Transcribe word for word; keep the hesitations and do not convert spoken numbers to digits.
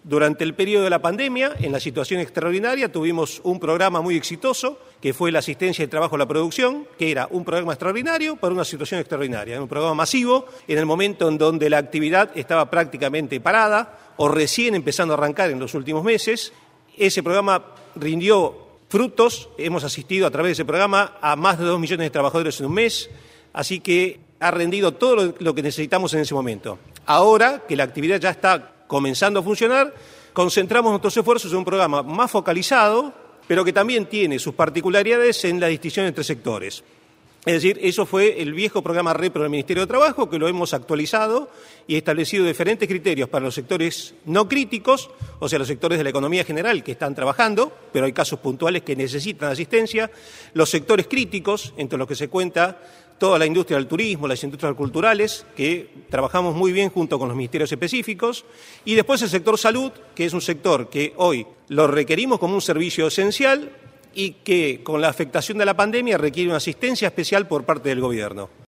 Durante el periodo de la pandemia, en la situación extraordinaria, tuvimos un programa muy exitoso, que fue la asistencia de trabajo a la producción, que era un programa extraordinario para una situación extraordinaria, un programa masivo en el momento en donde la actividad estaba prácticamente parada o recién empezando a arrancar en los últimos meses. Ese programa rindió frutos, hemos asistido a través de ese programa a más de dos millones de trabajadores en un mes, así que ha rendido todo lo que necesitamos en ese momento. Ahora que la actividad ya está comenzando a funcionar, concentramos nuestros esfuerzos en un programa más focalizado, pero que también tiene sus particularidades en la distinción entre sectores. Es decir, eso fue el viejo programa Repro del Ministerio de Trabajo, que lo hemos actualizado y establecido diferentes criterios para los sectores no críticos, o sea, los sectores de la economía general que están trabajando, pero hay casos puntuales que necesitan asistencia, los sectores críticos, entre los que se cuenta toda la industria del turismo, las industrias culturales, que trabajamos muy bien junto con los ministerios específicos, y después el sector salud, que es un sector que hoy lo requerimos como un servicio esencial y que con la afectación de la pandemia requiere una asistencia especial por parte del gobierno.